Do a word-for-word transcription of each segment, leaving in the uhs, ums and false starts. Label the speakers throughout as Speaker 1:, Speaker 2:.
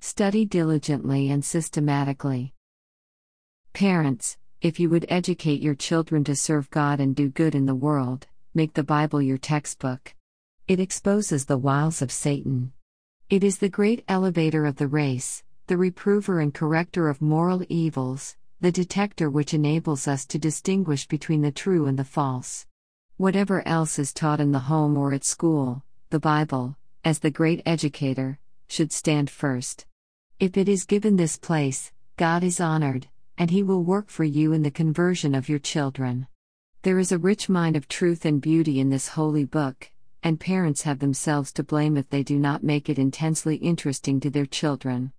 Speaker 1: Study diligently and systematically. Parents, if you would educate your children to serve God and do good in the world, make the Bible your textbook. It exposes the wiles of Satan. It is the great elevator of the race, the reprover and corrector of moral evils, the detector which enables us to distinguish between the true and the false. Whatever else is taught in the home or at school, the Bible, as the great educator, should stand first. If it is given this place, God is honored, and He will work for you in the conversion of your children. There is a rich mine of truth and beauty in this holy book, and parents have themselves to blame if they do not make it intensely interesting to their children.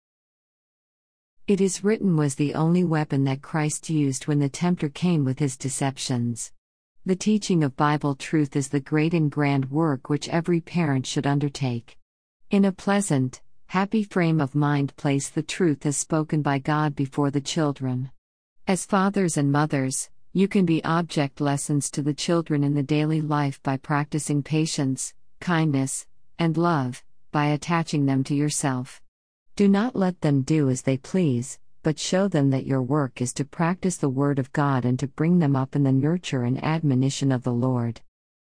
Speaker 1: It is written was the only weapon that Christ used when the tempter came with his deceptions. The teaching of Bible truth is the great and grand work which every parent should undertake. In a pleasant, happy frame of mind, place the truth as spoken by God before the children. As fathers and mothers, you can be object lessons to the children in the daily life by practicing patience, kindness, and love, by attaching them to yourself. Do not let them do as they please, but show them that your work is to practice the Word of God and to bring them up in the nurture and admonition of the Lord.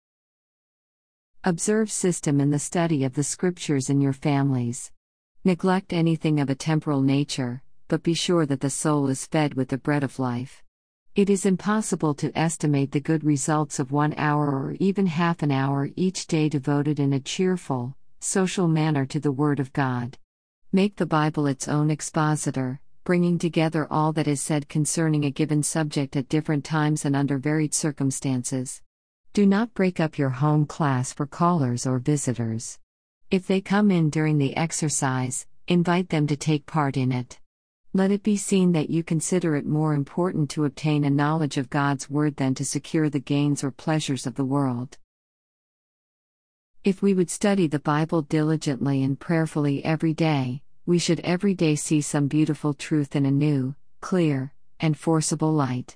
Speaker 1: Observe system in the study of the Scriptures in your families. Neglect anything of a temporal nature, but be sure that the soul is fed with the bread of life. It is impossible to estimate the good results of one hour or even half an hour each day devoted in a cheerful, social manner to the Word of God. Make the Bible its own expositor, bringing together all that is said concerning a given subject at different times and under varied circumstances. Do not break up your home class for callers or visitors. If they come in during the exercise, invite them to take part in it. Let it be seen that you consider it more important to obtain a knowledge of God's Word than to secure the gains or pleasures of the world. If we would study the Bible diligently and prayerfully every day, we should every day see some beautiful truth in a new, clear, and forcible light.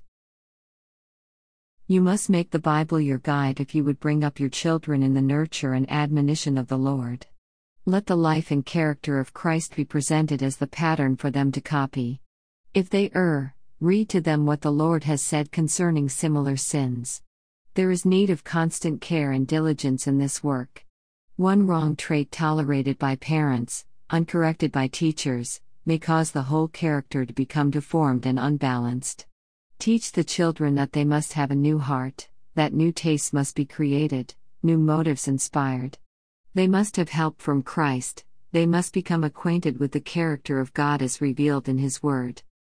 Speaker 1: You must make the Bible your guide if you would bring up your children in the nurture and admonition of the Lord. Let the life and character of Christ be presented as the pattern for them to copy. If they err, read to them what the Lord has said concerning similar sins. There is need of constant care and diligence in this work. One wrong trait tolerated by parents, uncorrected by teachers, may cause the whole character to become deformed and unbalanced. Teach the children that they must have a new heart, that new tastes must be created, new motives inspired. They must have help from Christ, they must become acquainted with the character of God as revealed in His Word.